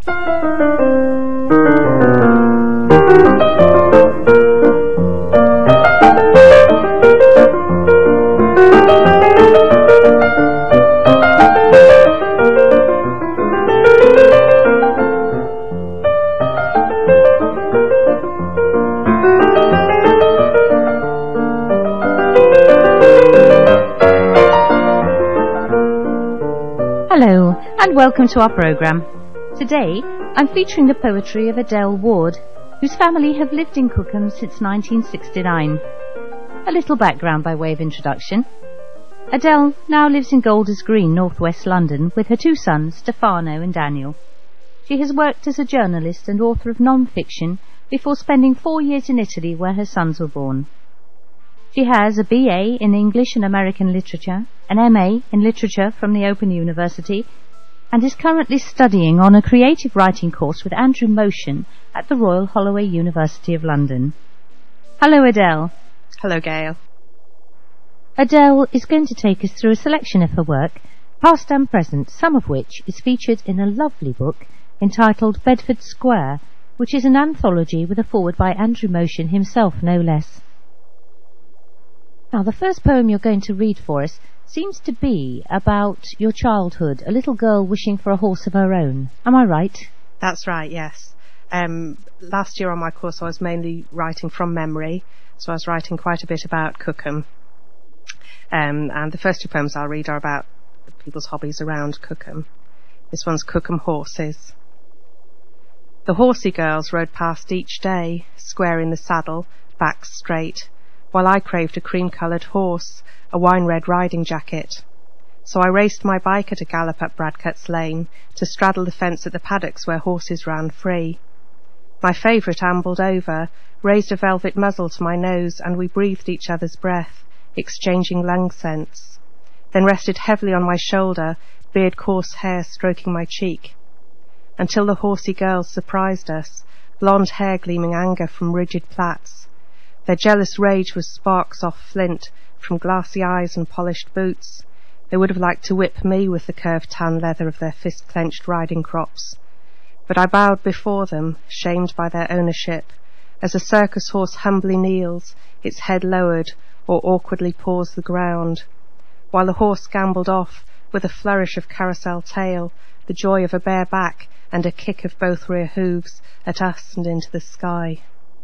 Hello and welcome to our programme. Today I'm featuring the poetry of Adele Ward, whose family have lived in Cookham since 1969. A little background by way of introduction. Adele now lives in Golders Green, northwest London, with her two sons, Stefano and Daniel. She has worked as a journalist and author of non-fiction before spending 4 years in Italy where her sons were born. She has a BA in English and American Literature, an MA in Literature from the Open University, and is currently studying on a creative writing course with Andrew Motion at the Royal Holloway University of London. Hello, Adele. Hello, Gail. Adele is going to take us through a selection of her work, past and present, some of which is featured in a lovely book entitled Bedford Square, which is an anthology with a foreword by Andrew Motion himself, no less. Now, the first poem you're going to read for us seems to be about your childhood, a little girl wishing for a horse of her own. Am I right? That's right, yes. Last year on my course I was mainly writing from memory, so I was writing quite a bit about Cookham. And the first two poems I'll read are about people's hobbies around Cookham. This one's Cookham Horses. The horsey girls rode past each day, square in the saddle, backs straight, while I craved a cream-coloured horse, a wine-red riding jacket. So I raced my bike at a gallop up Bradcut's Lane, to straddle the fence at the paddocks where horses ran free. My favourite ambled over, raised a velvet muzzle to my nose, and we breathed each other's breath, exchanging lung scents, then rested heavily on my shoulder, beard coarse hair stroking my cheek, until the horsey girls surprised us, blonde hair gleaming anger from rigid plaits. Their jealous rage was sparks off flint from glassy eyes and polished boots. They would have liked to whip me with the curved tan leather of their fist-clenched riding crops. But I bowed before them, shamed by their ownership, as a circus horse humbly kneels, its head lowered, or awkwardly paws the ground, while the horse gambolled off with a flourish of carousel tail, the joy of a bare back and a kick of both rear hooves at us and into the sky.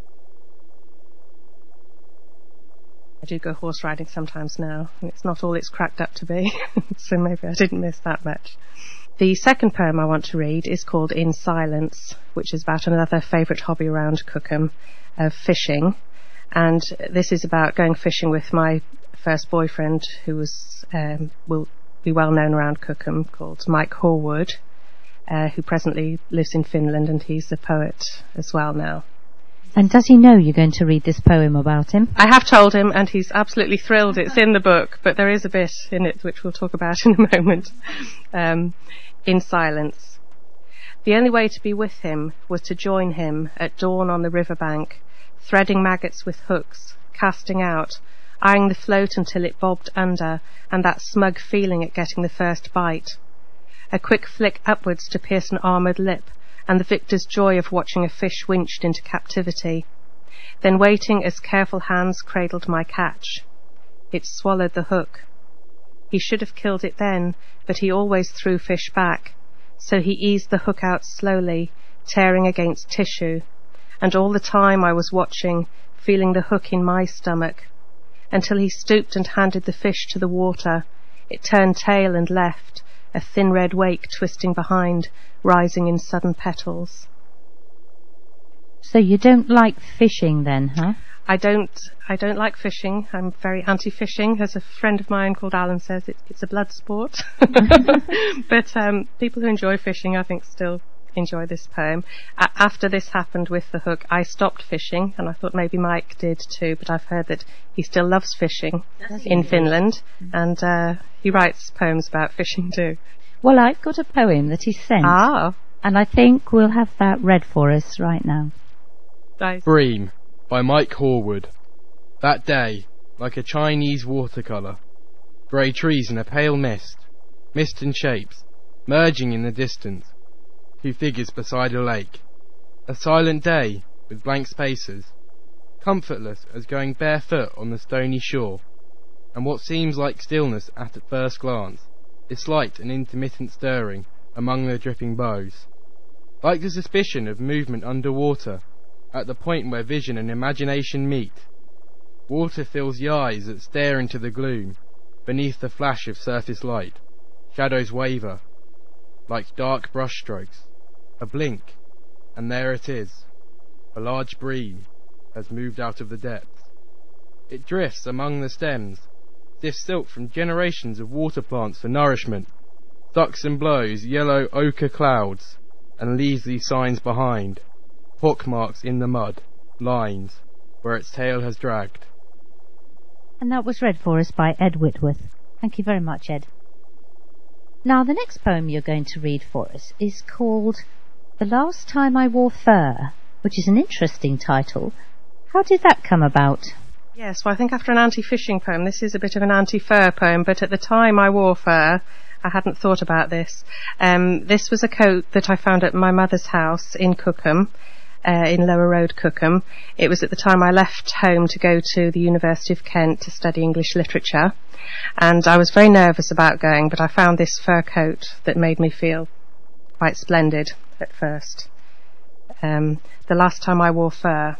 I do go horse riding sometimes now, and it's not all it's cracked up to be, so maybe I didn't miss that much. The second poem I want to read is called In Silence, which is about another favourite hobby around Cookham, fishing. And this is about going fishing with my first boyfriend, who will be well known around Cookham, called Mike Horwood, who presently lives in Finland, and he's a poet as well now. And does he know you're going to read this poem about him? I have told him, and he's absolutely thrilled. It's in the book, but there is a bit in it which we'll talk about in a moment. In Silence. The only way to be with him was to join him at dawn on the riverbank, threading maggots with hooks, casting out, eyeing the float until it bobbed under, and that smug feeling at getting the first bite. A quick flick upwards to pierce an armoured lip, and the victor's joy of watching a fish winched into captivity, then waiting as careful hands cradled my catch. It swallowed the hook. He should have killed it then, but he always threw fish back, so he eased the hook out slowly, tearing against tissue, and all the time I was watching, feeling the hook in my stomach, until he stooped and handed the fish to the water. It turned tail and left, a thin red wake twisting behind, rising in sudden petals. So you don't like fishing then, huh? I don't like fishing. I'm very anti-fishing. As a friend of mine called Alan says, it's a blood sport. But people who enjoy fishing, I think, still enjoy this poem. After this happened with the hook, I stopped fishing, and I thought maybe Mike did too, but I've heard that he still loves fishing in Finland, and he writes poems about fishing too. Well, I've got a poem that he sent, and I think we'll have that read for us right now. Nice. Bream by Mike Horwood. That day, like a Chinese watercolour, grey trees in a pale mist, mist and shapes, merging in the distance, two figures beside a lake. A silent day, with blank spaces, comfortless as going barefoot on the stony shore, and what seems like stillness at first glance is slight and intermittent stirring among the dripping boughs, like the suspicion of movement under water at the point where vision and imagination meet. Water fills the eyes that stare into the gloom beneath the flash of surface light. Shadows waver like dark brushstrokes, a blink, and there it is. A large bream has moved out of the depths. It drifts among the stems, sifts silt from generations of water plants for nourishment, sucks and blows yellow ochre clouds, and leaves these signs behind, pockmarks in the mud, lines where its tail has dragged. And that was read for us by Ed Whitworth. Thank you very much, Ed. Now, the next poem you're going to read for us is called The Last Time I Wore Fur, which is an interesting title. How did that come about? Yes, well, I think after an anti-fishing poem, this is a bit of an anti-fur poem, but at the time I wore fur, I hadn't thought about this. This was a coat that I found at my mother's house in Cookham, in Lower Road, Cookham. It was at the time I left home to go to the University of Kent to study English literature, and I was very nervous about going, but I found this fur coat that made me feel quite splendid at first. The Last Time I Wore Fur.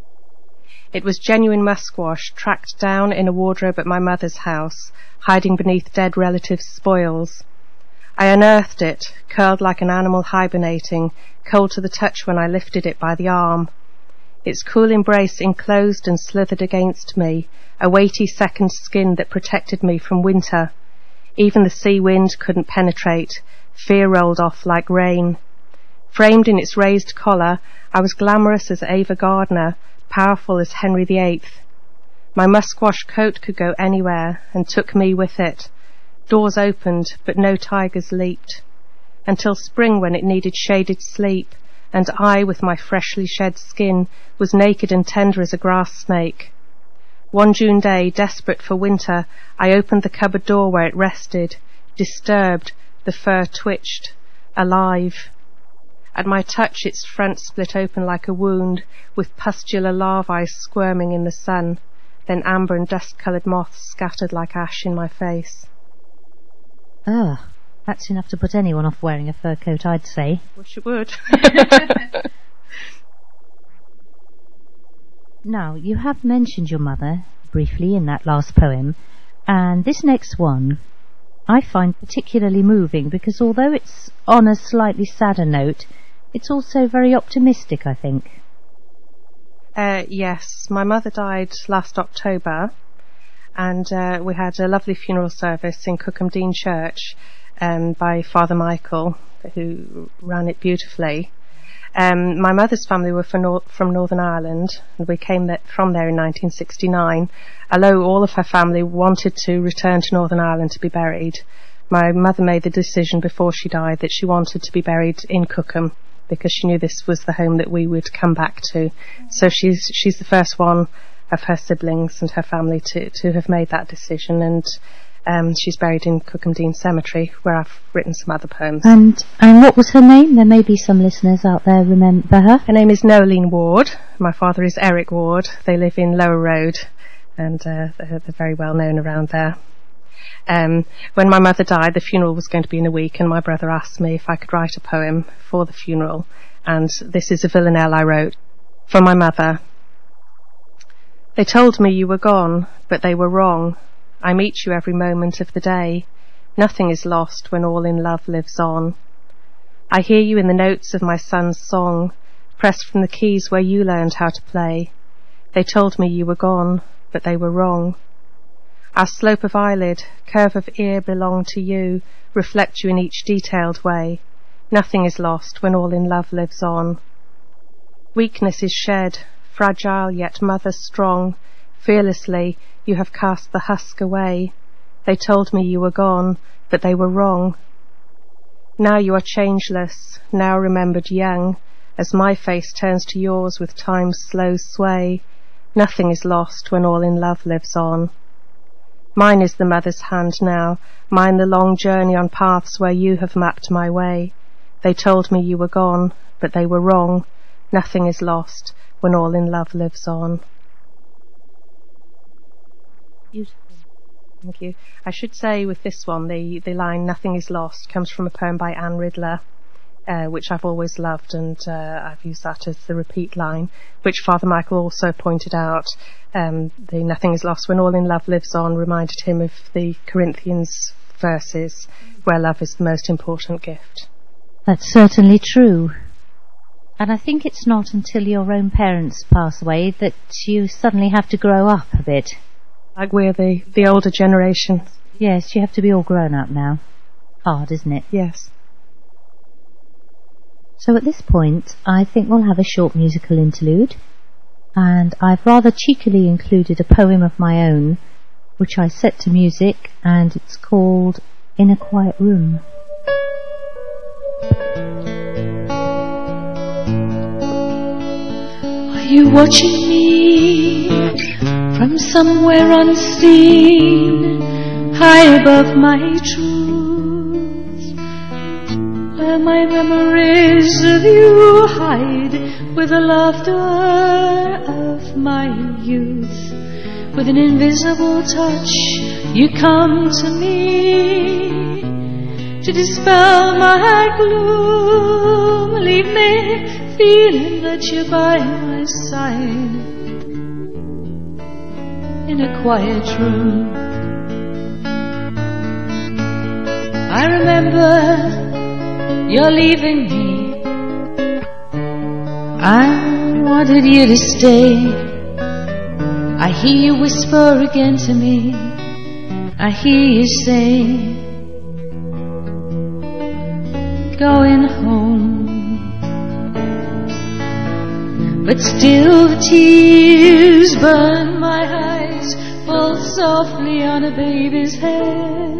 It was genuine musquash, tracked down in a wardrobe at my mother's house, hiding beneath dead relatives' spoils. I unearthed it, curled like an animal hibernating, cold to the touch when I lifted it by the arm. Its cool embrace enclosed and slithered against me, a weighty second skin that protected me from winter. Even the sea wind couldn't penetrate. Fear rolled off like rain. Framed in its raised collar, I was glamorous as Ava Gardner, powerful as Henry VIII. My musquash coat could go anywhere, and took me with it. Doors opened, but no tigers leaped. Until spring, when it needed shaded sleep, and I, with my freshly shed skin, was naked and tender as a grass snake. One June day, desperate for winter, I opened the cupboard door where it rested. Disturbed, the fur twitched, alive. At my touch, its front split open like a wound, with pustular larvae squirming in the sun. Then amber and dust-coloured moths scattered like ash in my face. Ugh, that's enough to put anyone off wearing a fur coat, I'd say. Wish it would. Now, you have mentioned your mother briefly in that last poem, and this next one I find particularly moving because although it's on a slightly sadder note, it's also very optimistic, I think. Yes, my mother died last October, and we had a lovely funeral service in Cookham Dean Church by Father Michael, who ran it beautifully. My mother's family were from Northern Ireland, and we came from there in 1969. Although all of her family wanted to return to Northern Ireland to be buried, my mother made the decision before she died that she wanted to be buried in Cookham, because she knew this was the home that we would come back to. So she's the first one of her siblings and her family to have made that decision, and she's buried in Cookham Dean Cemetery, where I've written some other poems. And what was her name? There may be some listeners out there remember her. Her name is Noeline Ward. My father is Eric Ward. They live in Lower Road, and they're very well known around there. When my mother died, the funeral was going to be in a week, and my brother asked me if I could write a poem for the funeral, and this is a villanelle I wrote for my mother. They told me you were gone, but they were wrong. I meet you every moment of the day. Nothing is lost when all in love lives on. I hear you in the notes of my son's song, pressed from the keys where you learned how to play. They told me you were gone, but they were wrong. Our slope of eyelid, curve of ear belong to you, reflect you in each detailed way. Nothing is lost when all in love lives on. Weakness is shed, fragile yet mother strong. Fearlessly you have cast the husk away. They told me you were gone, but they were wrong. Now you are changeless, now remembered young, as my face turns to yours with time's slow sway. Nothing is lost when all in love lives on. Mine is the mother's hand now, mine the long journey on paths where you have mapped my way. They told me you were gone, but they were wrong. Nothing is lost when all in love lives on. Beautiful. Thank you. I should say with this one, the line "Nothing is lost" comes from a poem by Anne Riddler, which I've always loved, and I've used that as the repeat line, which Father Michael also pointed out. The "Nothing is lost when all in love lives on" reminded him of the Corinthians verses, where love is the most important gift. That's certainly true. And I think it's not until your own parents pass away that you suddenly have to grow up a bit. Like we're the older generation. Yes, you have to be all grown up now. Hard, isn't it? Yes. So at this point, I think we'll have a short musical interlude. And I've rather cheekily included a poem of my own, which I set to music, and it's called In a Quiet Room. Are you watching me from somewhere unseen, high above my truth, where my memories of you hide, with the laughter of my youth? With an invisible touch you come to me to dispel my gloom, leave me feeling that you're by my side in a quiet room. I remember you're leaving me. I wanted you to stay. I hear you whisper again to me. I hear you say, going home. But still the tears burn my eyes, fall softly on a baby's hair.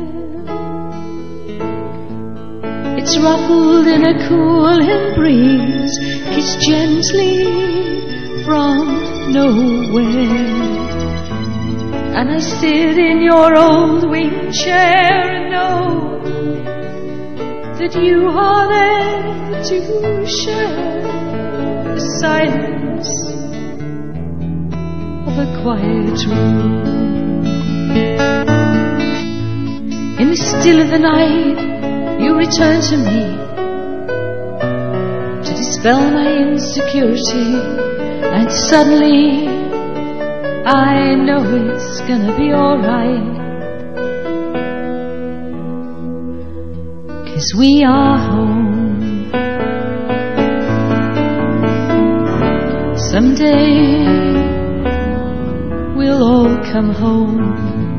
It's ruffled in a cooling breeze, kissed gently from nowhere. And I sit in your old wing chair and know that you are there to share the silence of a quiet room. In the still of the night you return to me to dispel my insecurity, and suddenly I know it's gonna be alright, 'cause we are home. Someday we'll all come home.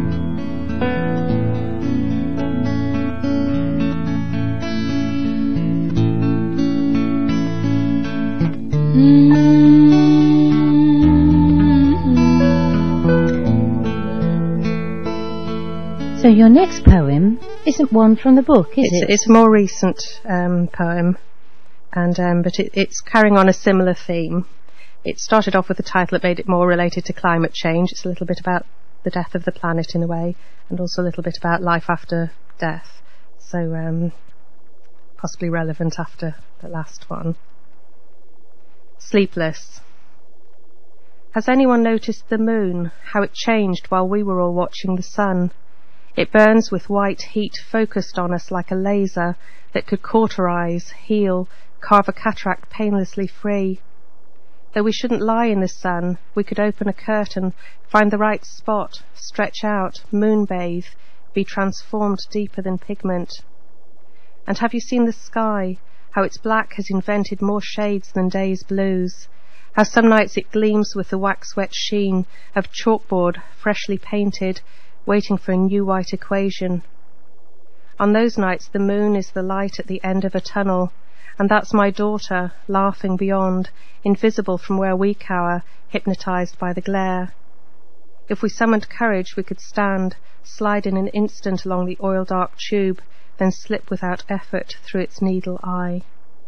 So your next poem isn't one from the book, is it? It's a more recent poem, and but it's carrying on a similar theme. It started off with a title that made it more related to climate change. It's a little bit about the death of the planet in a way, and also a little bit about life after death. So possibly relevant after the last one. Sleepless. Has anyone noticed the moon, how it changed while we were all watching the sun? It burns with white heat focused on us like a laser that could cauterize, heal, carve a cataract painlessly free. Though we shouldn't lie in the sun, we could open a curtain, find the right spot, stretch out, moonbathe, be transformed deeper than pigment. And have you seen the sky, how its black has invented more shades than day's blues? How some nights it gleams with the wax-wet sheen of chalkboard freshly painted, waiting for a new white equation. On those nights the moon is the light at the end of a tunnel, and that's my daughter, laughing beyond, invisible from where we cower, hypnotized by the glare. If we summoned courage we could stand, slide in an instant along the oil-dark tube, then slip without effort through its needle eye.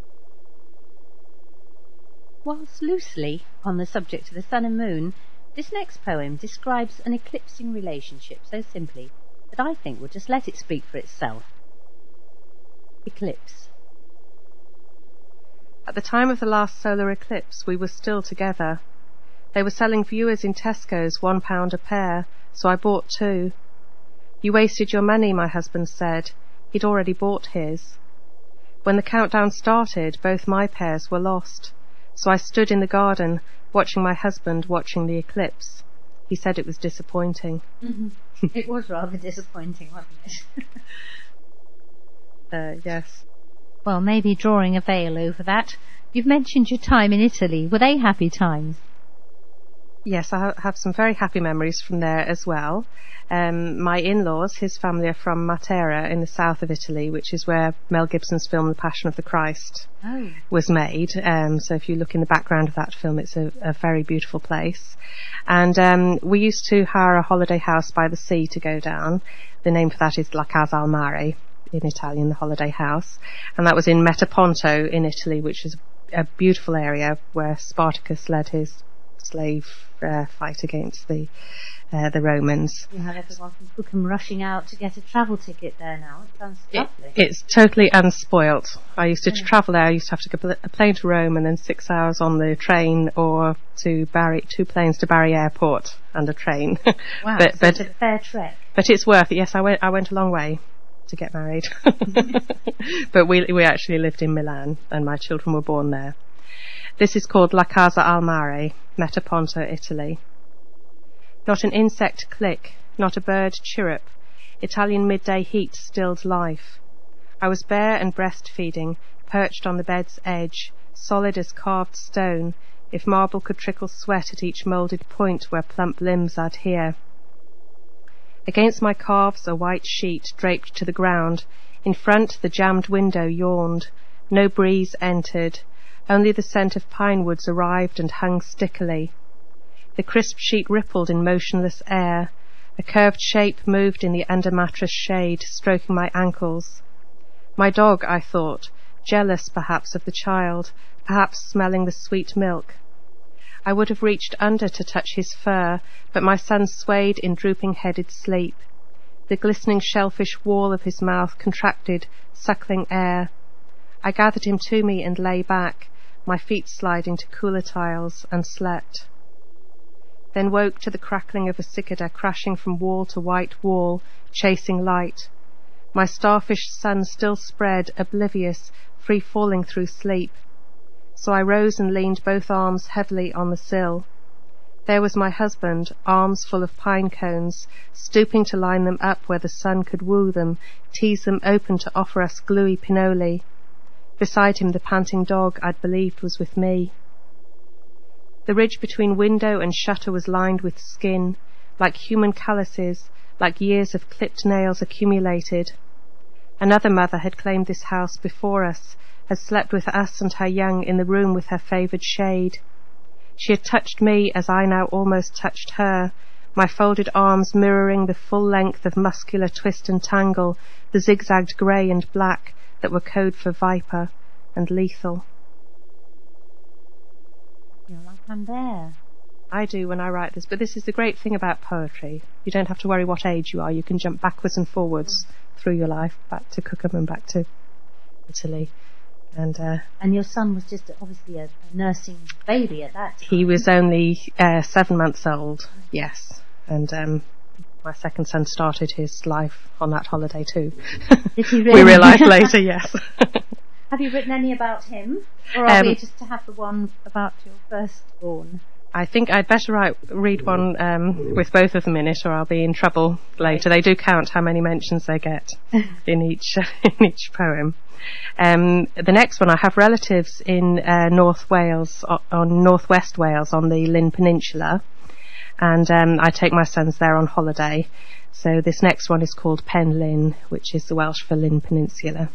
Whilst loosely on the subject of the sun and moon, this next poem describes an eclipsing relationship so simply that I think we'll just let it speak for itself. Eclipse. At the time of the last solar eclipse, we were still together. They were selling viewers in Tesco's £1 a pair, so I bought 2. You wasted your money, my husband said. He'd already bought his. When the countdown started, both my pairs were lost, so I stood in the garden, watching my husband watching the eclipse. He said it was disappointing. Mm-hmm. It was rather disappointing, wasn't it? Yes. Well, maybe drawing a veil over that. You've mentioned your time in Italy. Were they happy times? Yes, I have some very happy memories from there as well. My in-laws, his family, are from Matera in the south of Italy, which is where Mel Gibson's film The Passion of the Christ was made. So if you look in the background of that film, it's a very beautiful place. And we used to hire a holiday house by the sea to go down. The name for that is La Casa al Mare, in Italian, the holiday house. And that was in Metaponto in Italy, which is a beautiful area where Spartacus led his slave fight against the Romans. You have everyone from Cookham rushing out to get a travel ticket there now. It sounds lovely. It's totally unspoilt. I used to travel there. I used to have to get a plane to Rome and then 6 hours on the train, or to 2 planes to Bari Airport and a train. Wow, but it's a fair trek. But it's worth it. Yes, I went a long way to get married. But we actually lived in Milan, and my children were born there. This is called La Casa al Mare, Metaponto, Italy. Not an insect click, not a bird chirrup. Italian midday heat stilled life. I was bare and breastfeeding, perched on the bed's edge, solid as carved stone, if marble could trickle sweat at each moulded point where plump limbs adhere. Against my calves a white sheet draped to the ground. In front the jammed window yawned. No breeze entered. Only the scent of pine woods arrived and hung stickily. The crisp sheet rippled in motionless air. A curved shape moved in the under-mattress shade, stroking my ankles. My dog, I thought, jealous perhaps of the child, perhaps smelling the sweet milk. I would have reached under to touch his fur, but my son swayed in drooping-headed sleep. The glistening shellfish wall of his mouth contracted, suckling air. I gathered him to me and lay back, my feet sliding to cooler tiles, and slept. Then woke to the crackling of a cicada crashing from wall to white wall, chasing light. My starfish sun still spread, oblivious, free-falling through sleep. So I rose and leaned both arms heavily on the sill. There was my husband, arms full of pine cones, stooping to line them up where the sun could woo them, tease them open to offer us gluey pinoli. Beside him the panting dog I'd believed was with me. The ridge between window and shutter was lined with skin, like human calluses, like years of clipped nails accumulated. Another mother had claimed this house before us, had slept with us and her young in the room with her favoured shade. She had touched me as I now almost touched her, my folded arms mirroring the full length of muscular twist and tangle, the zigzagged grey and black that were code for viper and lethal. You're like I'm there. I do when I write this, but this is the great thing about poetry. You don't have to worry what age you are. You can jump backwards and forwards through your life, back to Cookham and back to Italy. And your son was just obviously a nursing baby at that time. He was only 7 months old, yes. And my second son started his life on that holiday too. Did he really? We realised later, yes. Have you written any about him? Or are we just to have the one about your firstborn? I think I'd better read one with both of them in it, or I'll be in trouble later. They do count how many mentions they get in each poem. The next one, I have relatives in North Wales, on Northwest Wales, on the Llyn Peninsula, and I take my sons there on holiday. So this next one is called Pen Lyn, which is the Welsh for Llyn Peninsula.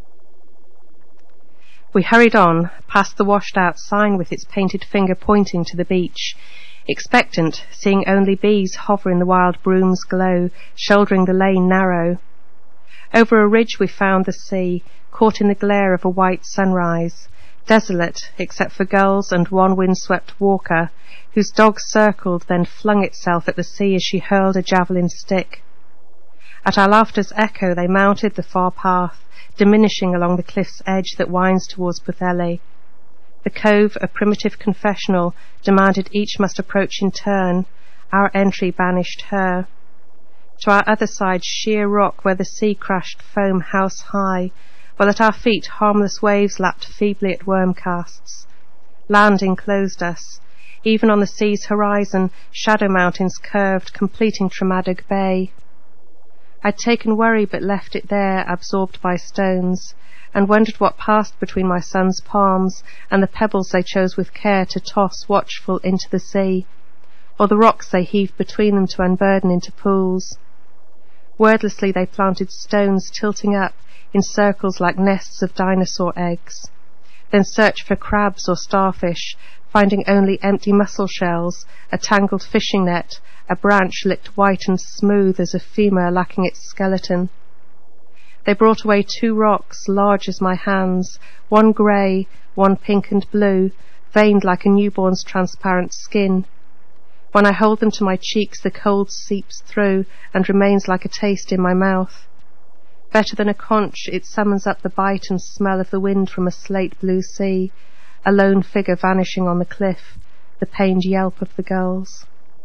We hurried on, past the washed-out sign with its painted finger pointing to the beach, expectant, seeing only bees hover in the wild broom's glow, shouldering the lane narrow. Over a ridge we found the sea, caught in the glare of a white sunrise, desolate except for gulls and one windswept walker, whose dog circled, then flung itself at the sea as she hurled a javelin stick. At our laughter's echo they mounted the far path, diminishing along the cliff's edge that winds towards Pwllheli. The cove, a primitive confessional, demanded each must approach in turn. Our entry banished her. To our other side, sheer rock where the sea crashed foam house high, while at our feet harmless waves lapped feebly at worm casts. Land enclosed us. Even on the sea's horizon, shadow mountains curved, completing Tramadoc Bay. I'd taken worry but left it there, absorbed by stones, and wondered what passed between my son's palms and the pebbles they chose with care to toss watchful into the sea, or the rocks they heaved between them to unburden into pools. Wordlessly they planted stones tilting up in circles like nests of dinosaur eggs, then searched for crabs or starfish, finding only empty mussel shells, a tangled fishing net, a branch licked white and smooth as a femur lacking its skeleton. They brought away 2 rocks, large as my hands, one grey, one pink and blue, veined like a newborn's transparent skin. When I hold them to my cheeks, the cold seeps through and remains like a taste in my mouth. Better than a conch, it summons up the bite and smell of the wind from a slate blue sea, a lone figure vanishing on the cliff, the pained yelp of the gulls.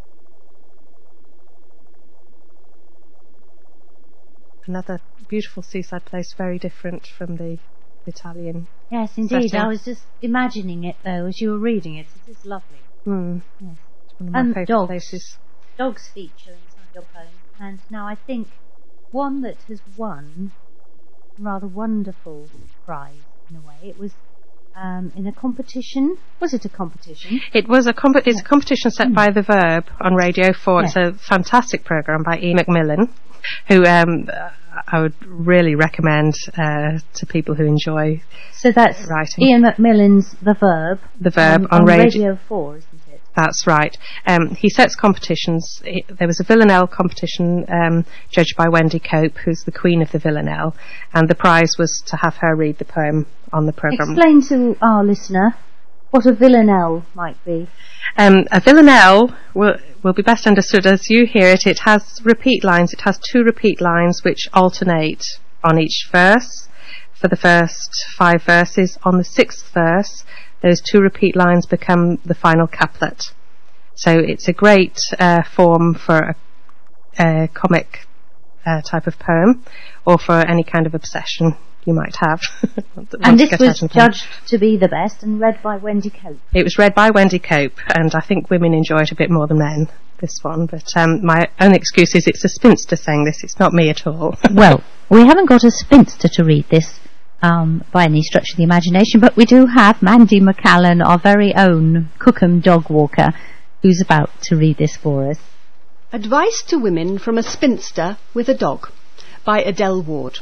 Another beautiful seaside place, very different from the Italian. Yes, indeed. setting. I was just imagining it, though, as you were reading it. It is lovely. Yes. It's one of my favourite dogs. places. Dogs feature inside your poem, and now I think one that has won a rather wonderful prize in a way. It was in a competition. Was it a competition? It was it's a competition set by The Verb on Radio 4. It's a fantastic programme by Ian McMillan, who I would really recommend to people who enjoy So that's writing. Ian McMillan's The Verb. The Verb on on Radio 4, isn't it? That's right. He sets competitions. There was a Villanelle competition judged by Wendy Cope, who's the queen of the Villanelle, and the prize was to have her read the poem on the programme. Explain to our listener what a villanelle might be. A villanelle will be best understood as you hear it. It has repeat lines. It has 2 repeat lines which alternate on each verse for the first 5 verses. On the 6th verse, those 2 repeat lines become the final couplet. So it's a great form for a comic type of poem, or for any kind of obsession you might have. And this was judged to be the best and read by Wendy Cope. It was read by Wendy Cope, and I think women enjoy it a bit more than men, this one. But my only excuse is it's a spinster saying this. It's not me at all. Well, we haven't got a spinster to read this by any stretch of the imagination, but we do have Mandy McCallan, our very own Cookham dog walker, who's about to read this for us. Advice to Women from a Spinster with a Dog by Adele Ward.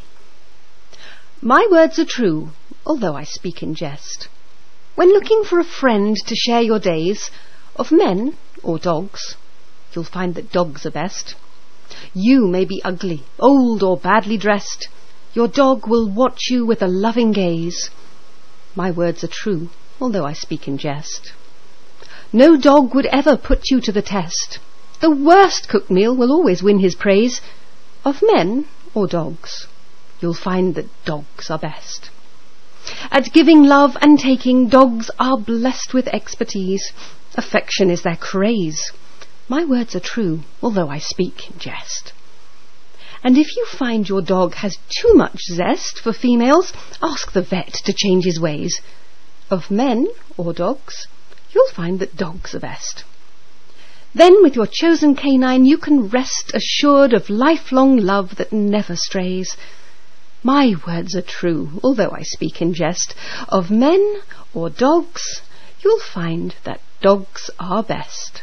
My words are true, although I speak in jest. When looking for a friend to share your days, of men or dogs, you'll find that dogs are best. You may be ugly, old or badly dressed. Your dog will watch you with a loving gaze. My words are true, although I speak in jest. No dog would ever put you to the test. The worst cooked meal will always win his praise. Of men or dogs, you'll find that dogs are best. At giving love and taking, dogs are blessed with expertise. Affection is their craze. My words are true, although I speak in jest. And if you find your dog has too much zest for females, ask the vet to change his ways. Of men or dogs, you'll find that dogs are best. Then with your chosen canine you can rest assured of lifelong love that never strays. My words are true, although I speak in jest. Of men or dogs, you'll find that dogs are best.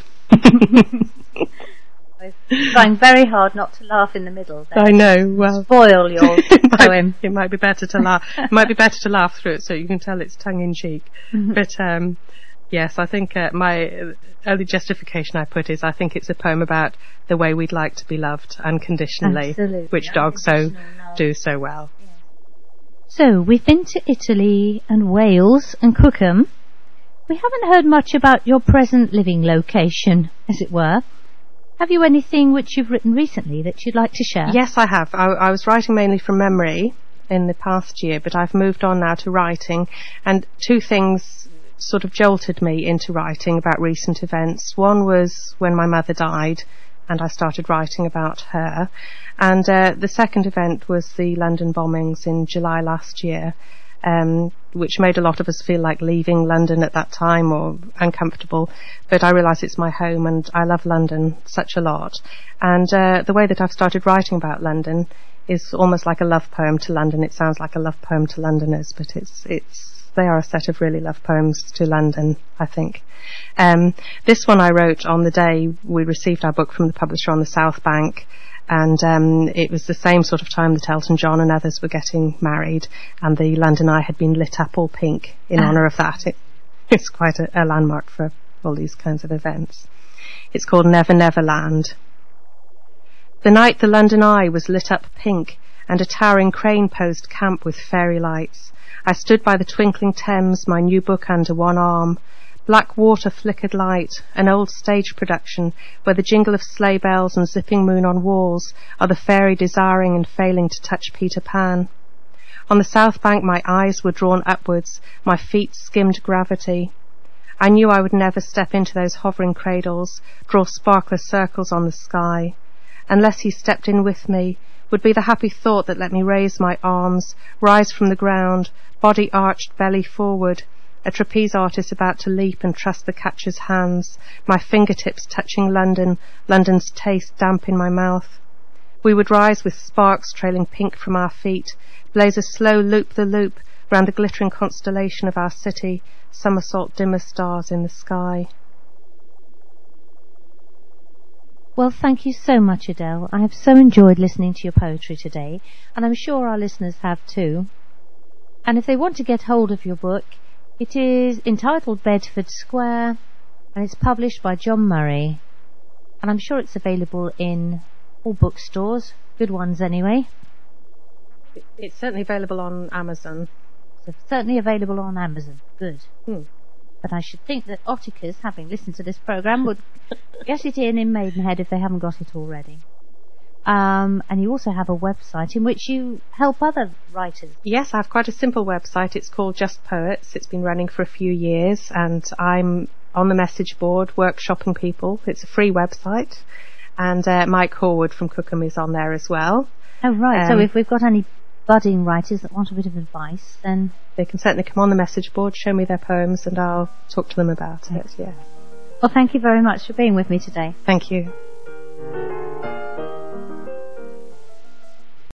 I'm trying very hard not to laugh in the middle. I know. Well, spoil your poem. It might be better to laugh. It might be better to laugh through it so you can tell it's tongue in cheek. But yes, I think my only justification I put is I think it's a poem about the way we'd like to be loved unconditionally, Absolutely. which dogs do so well. So we've been to Italy and Wales and Cookham. We haven't heard much about your present living location, as it were. Have you anything which you've written recently that you'd like to share? Yes, I have. I was writing mainly from memory in the past year, but I've moved on now to writing, and 2 things sort of jolted me into writing about recent events. One was when my mother died, and I started writing about her. And the second event was the London bombings in July last year, which made a lot of us feel like leaving London at that time or uncomfortable. But I realise it's my home and I love London such a lot. And the way that I've started writing about London is almost like a love poem to London. It sounds like a love poem to Londoners, but they are a set of really love poems to London, I think. This one I wrote on the day we received our book from the publisher on the South Bank, and it was the same sort of time that Elton John and others were getting married, and the London Eye had been lit up all pink in honour of that. It's quite a landmark for all these kinds of events. It's called Never Never Land. The night the London Eye was lit up pink, and a towering crane posed camp with fairy lights, I stood by the twinkling Thames, my new book under one arm. Black water flickered light, an old stage production where the jingle of sleigh bells and zipping moon on walls are the fairy desiring and failing to touch Peter Pan. On the South Bank my eyes were drawn upwards, my feet skimmed gravity. I knew I would never step into those hovering cradles, draw sparkler circles on the sky. Unless he stepped in with me, would be the happy thought that let me raise my arms, rise from the ground, body arched, belly forward, a trapeze artist about to leap and trust the catcher's hands, my fingertips touching London, London's taste damp in my mouth. We would rise with sparks trailing pink from our feet, blaze a slow loop-the-loop round the glittering constellation of our city, somersault dimmer stars in the sky. Well, thank you so much, Adele. I have so enjoyed listening to your poetry today, and I'm sure our listeners have too. And if they want to get hold of your book, it is entitled Bedford Square, and it's published by John Murray. And I'm sure it's available in all bookstores, good ones anyway. It's certainly available on Amazon. It's certainly available on Amazon. Good. But I should think that Otticas, having listened to this programme, would get it in Maidenhead if they haven't got it already. And you also have a website in which you help other writers. Yes, I have quite a simple website. It's called Just Poets. It's been running for a few years, and I'm on the message board workshopping people. It's a free website, and Mike Horwood from Cookham is on there as well. Oh, right. So if we've got any budding writers that want a bit of advice, then they can certainly come on the message board, show me their poems, and I'll talk to them about it. Yeah. Well, thank you very much for being with me today. Thank you.